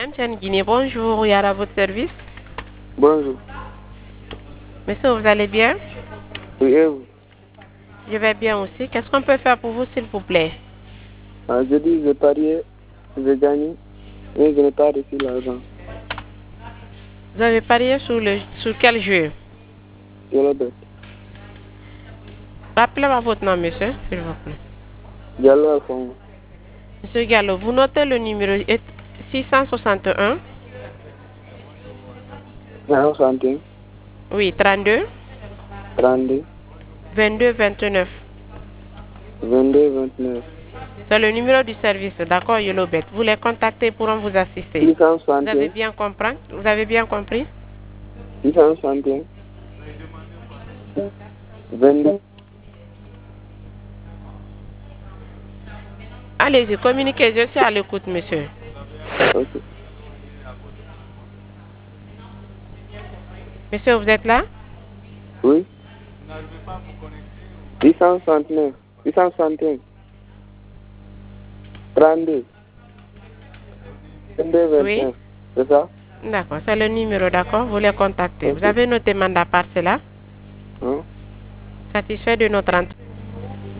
Madame Guinée, bonjour, Yara à votre service. Bonjour. Monsieur, vous allez bien? Oui, et vous? Je vais bien aussi. Qu'est-ce qu'on peut faire pour vous, s'il vous plaît? Je dis, j'ai parié, j'ai gagné, mais je n'ai pas reçu l'argent. Vous avez parié sur quel jeu? Sur le bête. Rappelez-moi votre nom, monsieur, s'il vous plaît. Diallo Alphonse. Monsieur Gallo, vous notez le numéro 661? 61, Oui, 32 32, 22 29. 22, 29. C'est le numéro du service, d'accord, Yolobet. Vous les contactez pour vous assister. Vous avez 661, bien compris? Vous avez bien compris? 661, 22. Allez-y, communiquez, je suis à l'écoute, monsieur. Ok. Monsieur, vous êtes là? Oui. 669, 661, 32, 22, Oui? 29. C'est ça? D'accord, c'est le numéro, d'accord? Vous les contactez. Ok. Vous avez noté mandat par cela? Hein? Satisfait de notre entreprise.